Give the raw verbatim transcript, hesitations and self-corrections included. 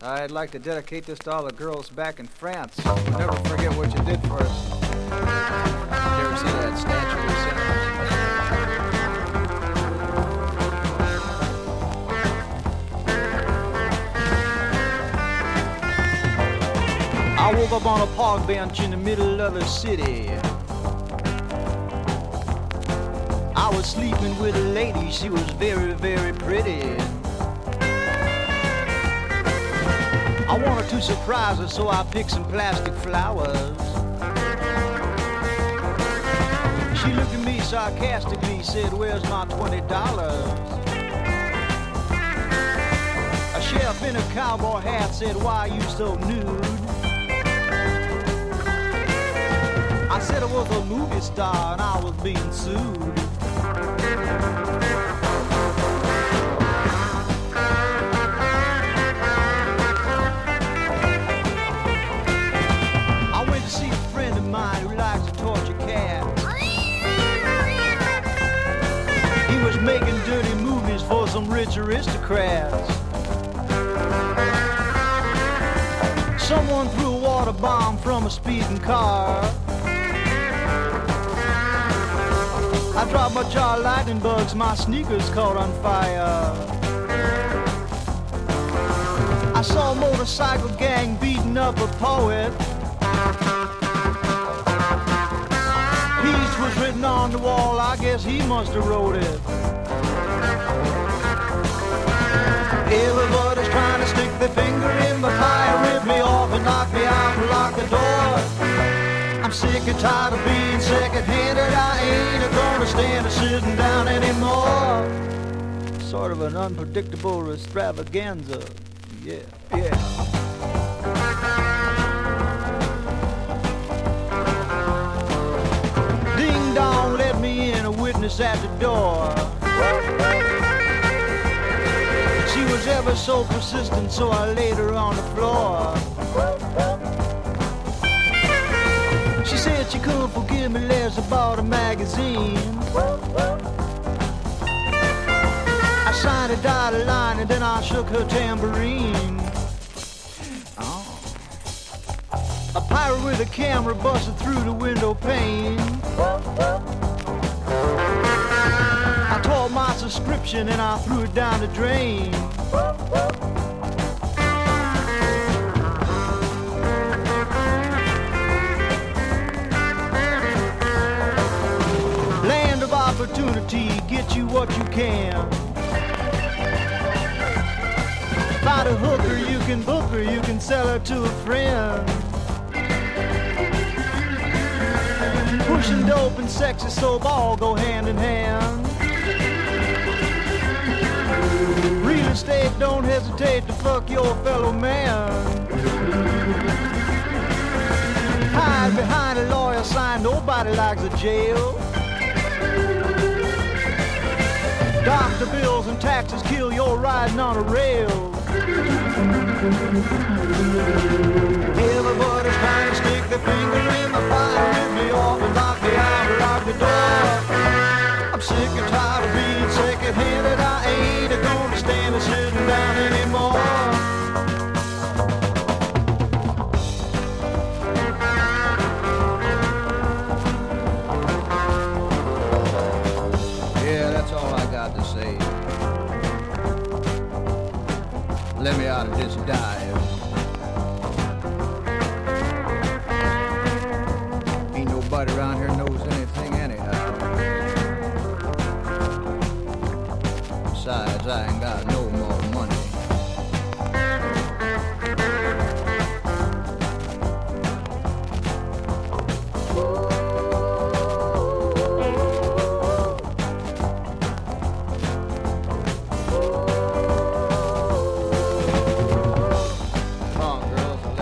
I'd like to dedicate this to all the girls back in France. We'll never forget what you did for us. You ever see that statue of I woke up on a park bench in the middle of the city. I was sleeping with a lady, she was very, very pretty. I wanted to surprise her, so I picked some plastic flowers. She looked at me sarcastically, said, "Where's my twenty dollars?" A sheriff in a cowboy hat said, "Why are you so nude?" I said I was a movie star and I was being sued. I went to see a friend of mine who likes to torture cats. He was making dirty movies for some rich aristocrats. Someone threw a water bomb from a speeding car. I dropped my jar of lightning bugs, my sneakers caught on fire. I saw a motorcycle gang beating up a poet. Peace was written on the wall, I guess he must have wrote it. Everybody's trying to stick their finger in my pie, rip me off and knock me out and lock the door. I'm sick and tired of being second-handed. I ain't gonna stand or sitting down anymore. Sort of an unpredictable extravaganza. Yeah, yeah. Ding dong, let me in, a witness at the door. She was ever so persistent, so I laid her on the floor. She said she couldn't forgive me less about a magazine. I signed a dotted line and then I shook her tambourine. Oh. A pirate with a camera busted through the window pane. I tore my subscription and I threw it down the drain. Opportunity, get you what you can. Find a hooker, you can book her, you can sell her to a friend. Pushing dope and sexy soap all go hand in hand. Real estate, don't hesitate to fuck your fellow man. Hide behind a lawyer sign, nobody likes a jail. Doctor bills and taxes kill your riding on a rail. Everybody's trying to stick their finger in my fire, rip me off and lock me out or lock the door. I'm sick and tired of being second-handed. I ain't gonna stand and sitting down anymore. To say, let me out of this dive. Ain't nobody around here knows anything anyhow. Besides, I ain't